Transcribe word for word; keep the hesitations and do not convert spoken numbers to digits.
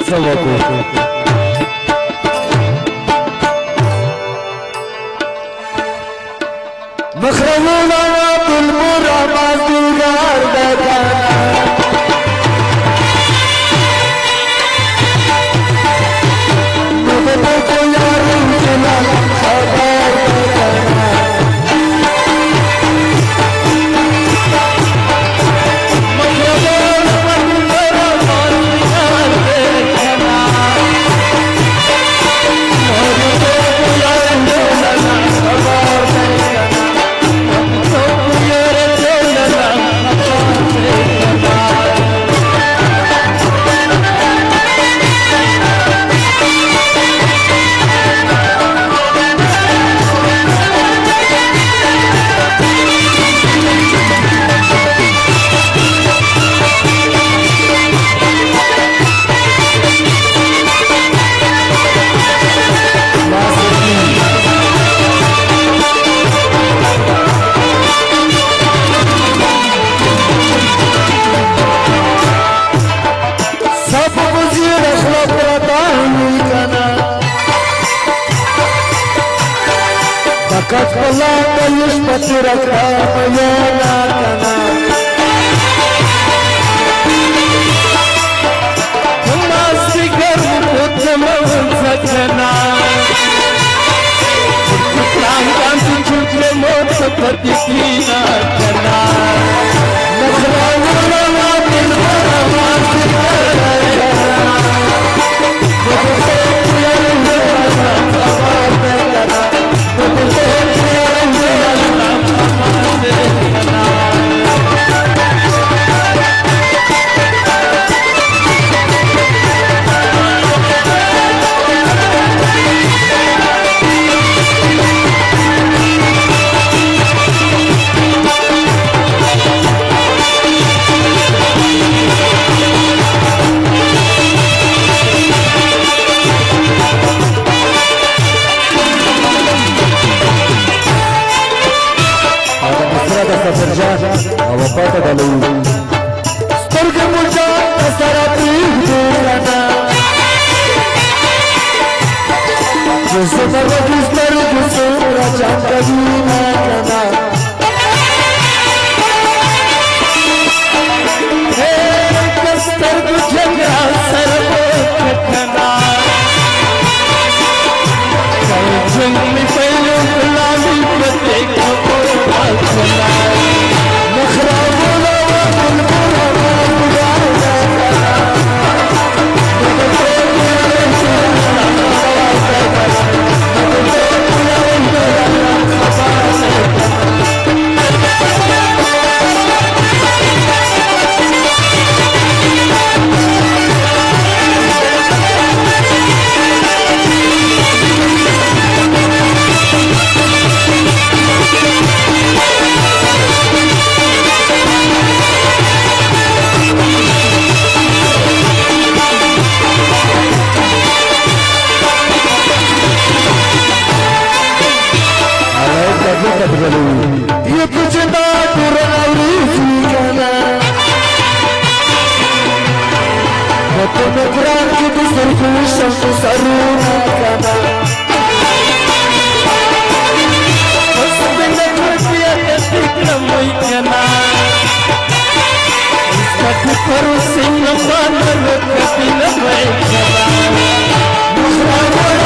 सबको मखरमूना बुलबुला बाज़ीगार बेगाना मुझे तो यार सुना खबर बेगाना Kakala kayus patiraka mayana kana Kumasi garu utamawan sakana Kurang tunjuk mot seperti kina kana Nakhrawala bilbara masih karaya Awapata dalu Storge muja tasarati hudurana Jose marwagis taru jose raja kadina kana Hey kastar bujhaga sarvo khatana Kal jungli pehlo gulami pate khapur alkhana ये कुछ ना पुरानी सीखना वो तो मैं कुरान की दूसरी खुशम को सरूना करना उस दिन मैं खुशियाँ कैसी कमाई करना इसका दुखरों से न पाना कभी न मैं करना